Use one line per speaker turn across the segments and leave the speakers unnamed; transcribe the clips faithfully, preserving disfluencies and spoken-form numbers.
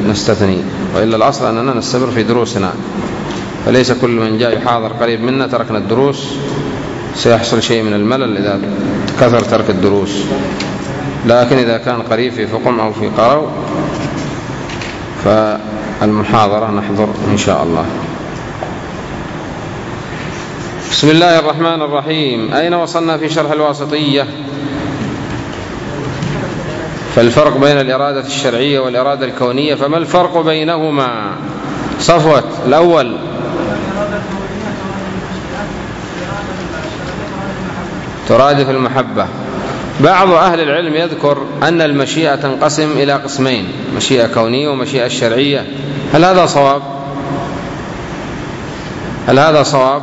نستثني، وإلا الأصل أننا نستمر في دروسنا، فليس كل من جاء يحاضر قريب منا تركنا الدروس، سيحصل شيء من الملل إذا كثر ترك الدروس. لكن إذا كان قريب في فقم أو في قرو فالمحاضرة نحضر إن شاء الله. بسم الله الرحمن الرحيم. أين وصلنا في شرح الواسطية؟ فالفرق بين الإرادة الشرعية والإرادة الكونية، فما الفرق بينهما؟ صفوة الأول. ترادف المحبة. بعض أهل العلم يذكر أن المشيئة تنقسم إلى قسمين، مشيئة كونية ومشيئة شرعية. هل هذا صواب؟ هل هذا صواب؟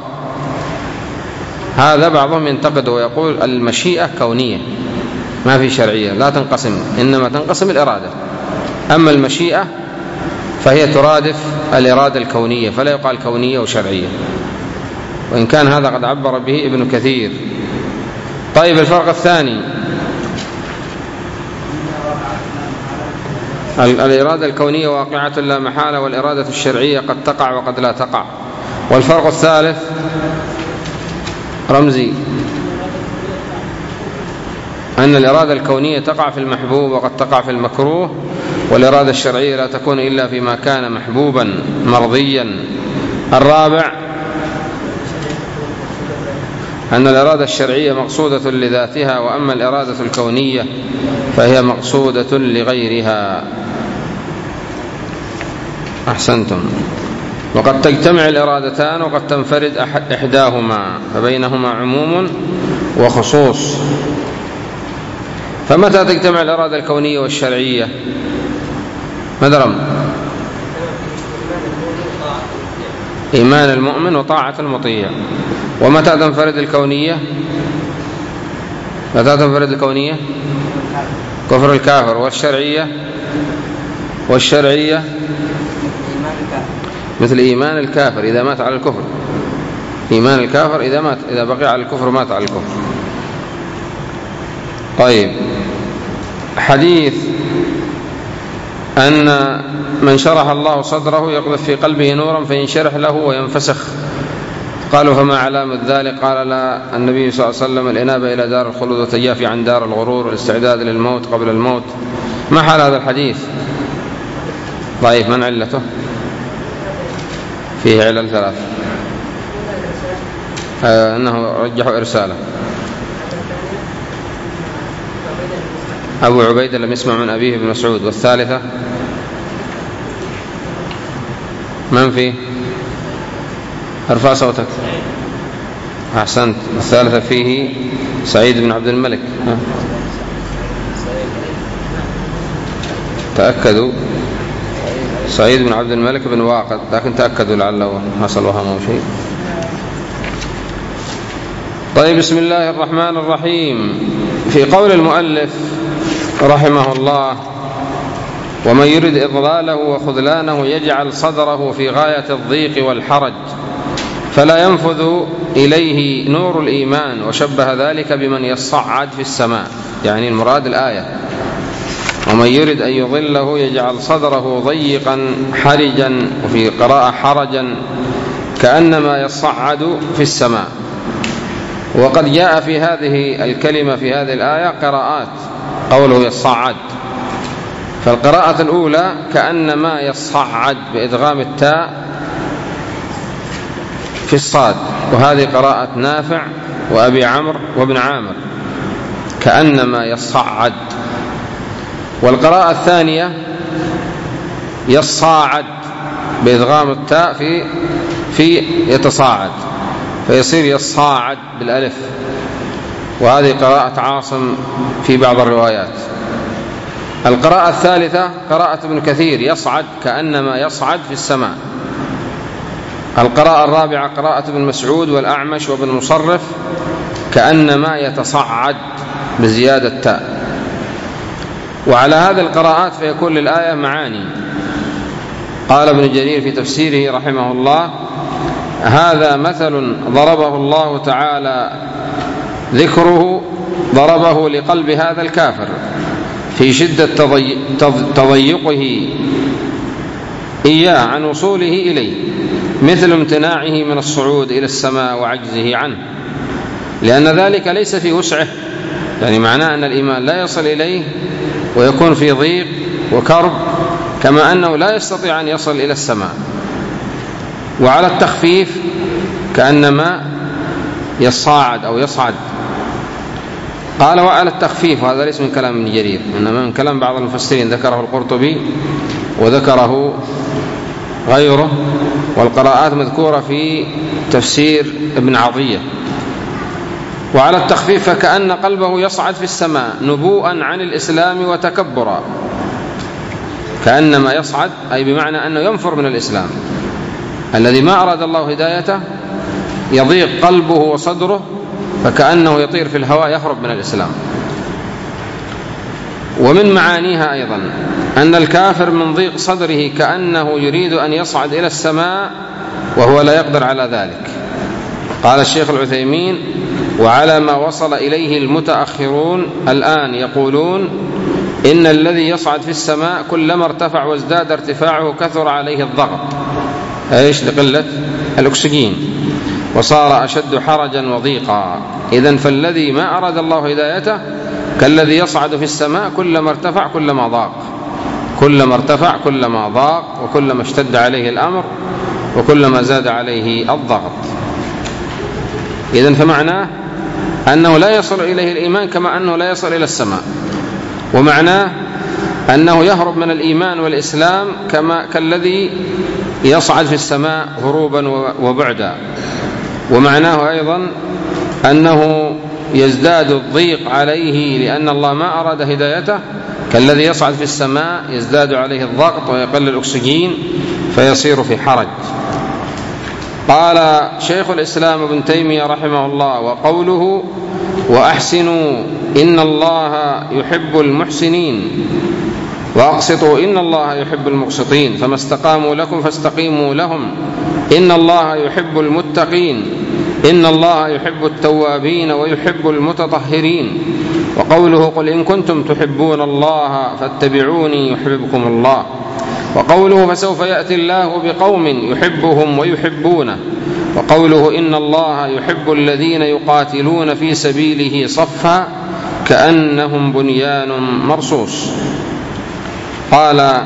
هذا بعضهم ينتقد ويقول المشيئة كونية ما في شرعية، لا تنقسم، إنما تنقسم الإرادة. أما المشيئة فهي ترادف الإرادة الكونية، فلا يقال كونية وشرعية، وإن كان هذا قد عبر به ابن كثير. طيب الفرق الثاني، الإرادة الكونية واقعة لا محالة، والإرادة الشرعية قد تقع وقد لا تقع. والفرق الثالث رمزي، أن الإرادة الكونية تقع في المحبوب وقد تقع في المكروه، والإرادة الشرعية لا تكون إلا فيما كان محبوبا مرضيا. الرابع أن الإرادة الشرعية مقصودة لذاتها، وأما الإرادة الكونية فهي مقصودة لغيرها. أحسنتم. وقد تجتمع الإرادتان وقد تنفرد إحداهما، فبينهما عموم وخصوص. فمتى تجتمع الإرادة الكونية والشرعية؟ مدرم إيمان المؤمن وطاعة المطيع. ومتى تنفرد الكونية؟ متى تنفرد الكونية؟ كفر الكافر. والشرعية؟ والشرعية مثل إيمان الكافر إذا مات على الكفر، إيمان الكافر إذا مات، إذا بقي على الكفر مات على الكفر. طيب، حديث أن من شرح الله صدره يقذف في قلبه نورا فينشرح له وينفسخ. قالوا فما علامة ذلك؟ قال لا النبي صلى الله عليه وسلم الإنابة إلى دار الخلود والتجافي عن دار الغرور والاستعداد للموت قبل الموت. ما حال هذا الحديث؟ ضعيف. من علته؟ فيه علل ثلاث. آه أنه رجحوا إرساله. أبو عبيدة لم يسمع من أبيه بن مسعود. والثالثة من فيه؟ ارفع صوتك. أحسنت. الثالثة فيه سعيد بن عبد الملك. تأكدوا سعيد بن عبد الملك بن واقد، لكن تأكدوا لعله حصل وهم أو شيء. طيب، بسم الله الرحمن الرحيم. في قول المؤلف رحمه الله ومن يرد إضلاله وخذلانه يجعل صدره في غاية الضيق والحرج فلا ينفذ إليه نور الإيمان، وشبه ذلك بمن يصعد في السماء، يعني المراد الآية ومن يرد أن يضله يجعل صدره ضيقا حرجا، وفي قراءة حرجا كأنما يصعد في السماء. وقد جاء في هذه الكلمة في هذه الآية قراءات، قوله يصعد، فالقراءة الأولى كأنما يصعد بإدغام التاء في الصاد، وهذه قراءة نافع وأبي عمرو وابن عامر كأنما يصعد. والقراءة الثانية يصاعد بإدغام التاء في في يتصاعد، فيصير يصاعد بالألف، وهذه قراءة عاصم في بعض الروايات. القراءة الثالثة قراءة ابن كثير يصعد كأنما يصعد في السماء. القراءة الرابعة قراءة ابن مسعود والأعمش وابن مصرف كأنما يتصعد بزيادة تاء. وعلى هذه القراءات فيكون للآية معاني. قال ابن جرير في تفسيره رحمه الله هذا مثل ضربه الله تعالى ذكره ضربه لقلب هذا الكافر في شدة تضيقه إياه عن وصوله إليه، مثل امتناعه من الصعود إلى السماء وعجزه عنه، لأن ذلك ليس في وسعه، يعني معناه أن الإيمان لا يصل إليه ويكون في ضيق وكرب، كما أنه لا يستطيع أن يصل إلى السماء. وعلى التخفيف كأنما يصاعد أو يصعد. قال وعلى التخفيف، وهذا ليس من كلام ابن جرير، إنما من كلام بعض المفسرين، ذكره القرطبي وذكره غيره، والقراءات مذكورة في تفسير ابن عطية. وعلى التخفيف فكأن قلبه يصعد في السماء نبوءا عن الإسلام وتكبرا، كأنما يصعد أي بمعنى أنه ينفر من الإسلام. الذي ما أراد الله هدايته يضيق قلبه وصدره، فكأنه يطير في الهواء يهرب من الإسلام. ومن معانيها أيضا أن الكافر من ضيق صدره كأنه يريد أن يصعد إلى السماء وهو لا يقدر على ذلك. قال الشيخ العثيمين: وعلى ما وصل إليه المتأخرون الآن يقولون إن الذي يصعد في السماء كلما ارتفع وازداد ارتفاعه كثر عليه الضغط، ايش؟ لقلة الأكسجين، وصار أشد حرجا وضيقا. إذن فالذي ما أراد الله هدايته كالذي يصعد في السماء، كلما ارتفع كلما ضاق، كلما ارتفع كلما ضاق، وكلما اشتد عليه الأمر وكلما زاد عليه الضغط. إذن فمعناه أنه لا يصل إليه الإيمان كما أنه لا يصل إلى السماء، ومعناه أنه يهرب من الإيمان والإسلام كما كالذي يصعد في السماء هروبا وبعدا. ومعناه أيضا أنه يزداد الضيق عليه لأن الله ما أراد هدايته، كالذي يصعد في السماء يزداد عليه الضغط ويقل الأكسجين فيصير في حرج. قال شيخ الإسلام ابن تيمية رحمه الله: وقوله وأحسنوا إن الله يحب المحسنين، وأقسطوا إن الله يحب المقسطين، فما استقاموا لكم فاستقيموا لهم، إن الله يحب المتقين، إن الله يحب التوابين ويحب المتطهرين. وقوله قل إن كنتم تحبون الله فاتبعوني يحببكم الله. وقوله فسوف يأتي الله بقوم يحبهم ويحبونه. وقوله إن الله يحب الذين يقاتلون في سبيله صفا كأنهم بنيان مرصوص. قال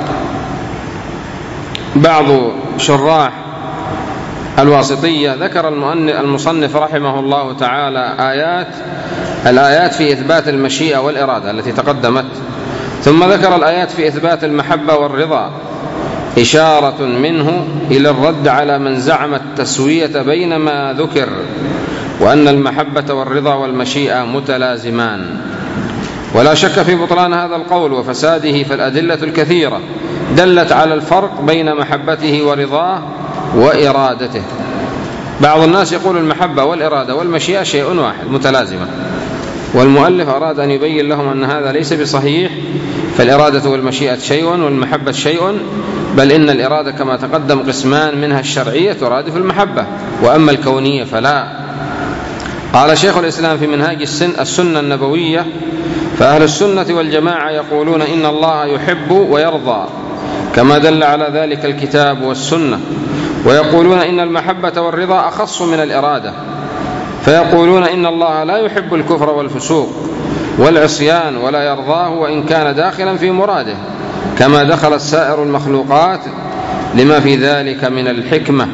بعض شراح الواسطية ذكر المصنف رحمه الله تعالى آيات الآيات في إثبات المشيئة والإرادة التي تقدمت، ثم ذكر الآيات في إثبات المحبة والرضا، إشارة منه إلى الرد على من زعم التسوية بين ما ذكر، وأن المحبة والرضا والمشيئة متلازمان. ولا شك في بطلان هذا القول وفساده، فالأدلة الكثيرة دلت على الفرق بين محبته ورضاه وإرادته. بعض الناس يقول المحبة والإرادة والمشيئة شيء واحد متلازمة، والمؤلف أراد أن يبين لهم أن هذا ليس بصحيح، فالإرادة والمشيئة شيء والمحبة شيء، بل إن الإرادة كما تقدم قسمان، منها الشرعية ترادف المحبة، وأما الكونية فلا. قال شيخ الإسلام في منهاج السنة النبوية: فأهل السنة والجماعة يقولون إن الله يحب ويرضى كما دل على ذلك الكتاب والسنة، ويقولون إن المحبة والرضا أخص من الإرادة، فيقولون إن الله لا يحب الكفر والفسوق والعصيان ولا يرضاه وإن كان داخلا في مراده، كما دخلت سائر المخلوقات لما في ذلك من الحكمة.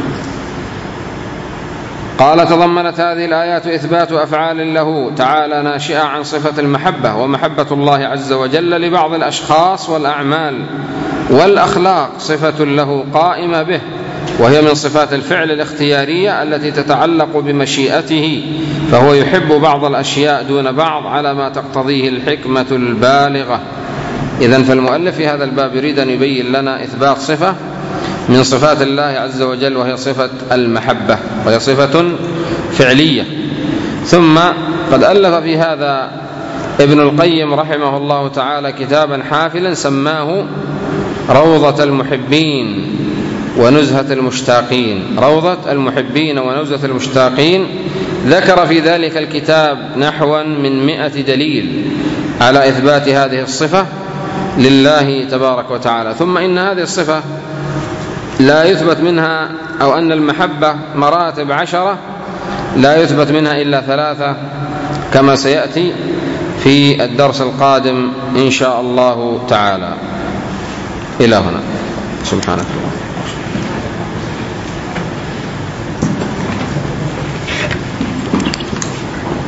قال تضمنت هذه الآيات إثبات أفعال له تعالى ناشئة عن صفة المحبة، ومحبة الله عز وجل لبعض الأشخاص والأعمال والأخلاق صفة له قائمة به، وهي من صفات الفعل الاختيارية التي تتعلق بمشيئته، فهو يحب بعض الأشياء دون بعض على ما تقتضيه الحكمة البالغة. إذن فالمؤلف في هذا الباب يريد أن يبين لنا إثبات صفة من صفات الله عز وجل، وهي صفة المحبة، وهي صفة فعلية. ثم قد ألف في هذا ابن القيم رحمه الله تعالى كتابا حافلا سماه روضة المحبين ونزهة المشتاقين. روضة المحبين ونزهة المشتاقين ذكر في ذلك الكتاب نحوا من مئة دليل على إثبات هذه الصفة، لله تبارك وتعالى. ثم إن هذه الصفة لا يثبت منها، أو أن المحبة مراتب عشرة لا يثبت منها إلا ثلاثة، كما سيأتي في الدرس القادم إن شاء الله تعالى. إلى هنا، سبحانك اللهم.